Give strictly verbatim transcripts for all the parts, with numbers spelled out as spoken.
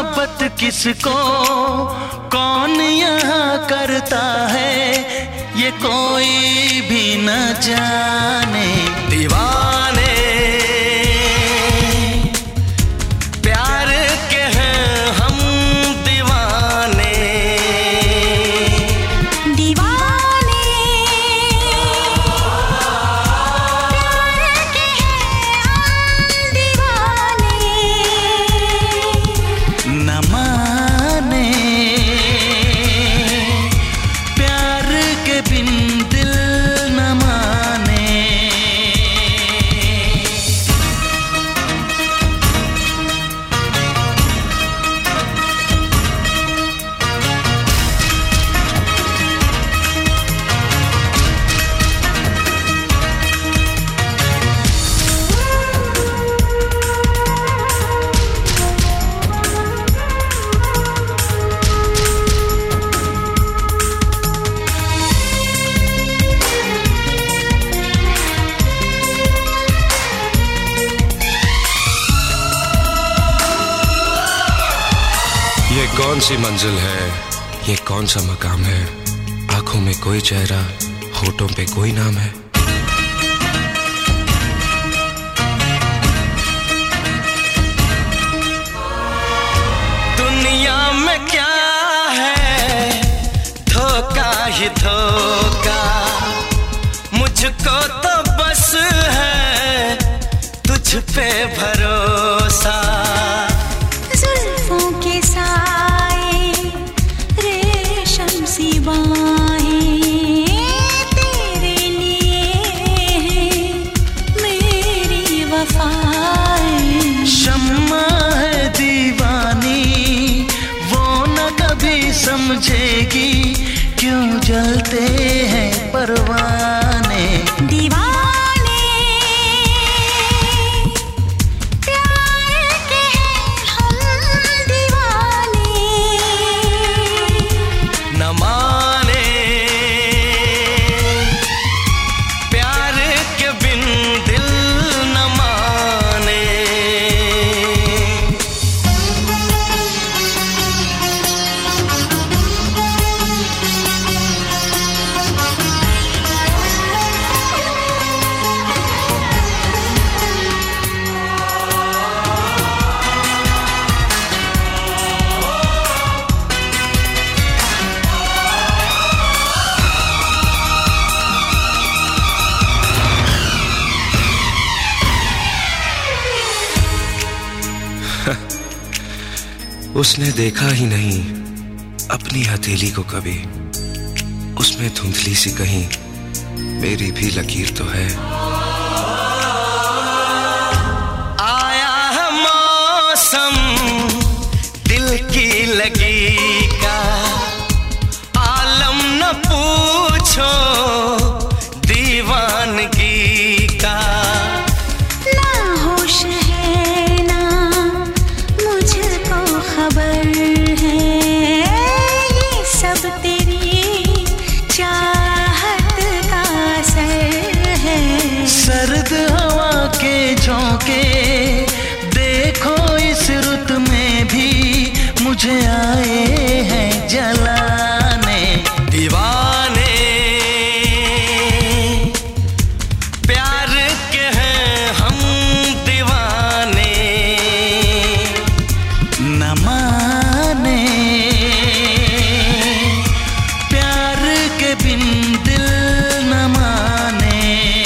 मोहब्बत किसको कौन यहाँ करता है, ये कोई भी न जाने। दीवाने प्यार के हैं हम, दीवाने दीवाने प्यार के हैं हम, दीवाने न माने प्यार के बिन दिल न माने। ये कौन सी मंजिल है, ये कौन सा मकाम है, आंखों में कोई चेहरा, होठों पे कोई नाम है। दुनिया में क्या है, धोखा ही धोखा, मुझको तो बस है तुझ पे भरोसा। जुल्फों के साए, रेशम सी बाहें तेरे लिए हैं, मेरी वफाएं। शम्मा है दीवानी, वो न कभी समझेगी क्यों जलते हैं परवाने। दीवाने प्यार के हैं हम, दीवाने न माने प्यार के बिन दिल न माने। उसने देखा ही नहीं अपनी हथेली को कभी, उसमें धुंधली सी कहीं मेरी भी लकीर तो है। आया है मौसम दिल की लगी का, आलम न पूछो दीवानगी का। ना होश है ना मुझको खबर है, ये सब तेरी चाहत का असर है। सर्द हवा के झोंके देखो इस रुत में भी मुझे आए हैं जलाने। दीवाने प्यार के हैं हम, दीवाने न माने प्यार के बिन दिल न माने।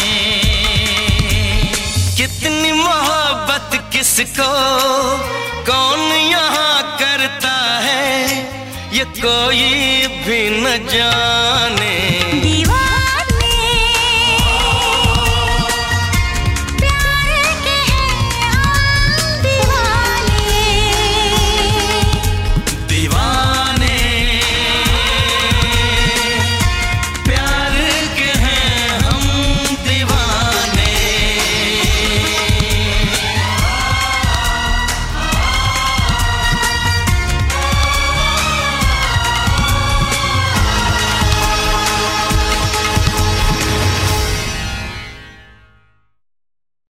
कितनी मोहब्बत किसको कौन यहाँ करता है, ये कोई भी न जाने।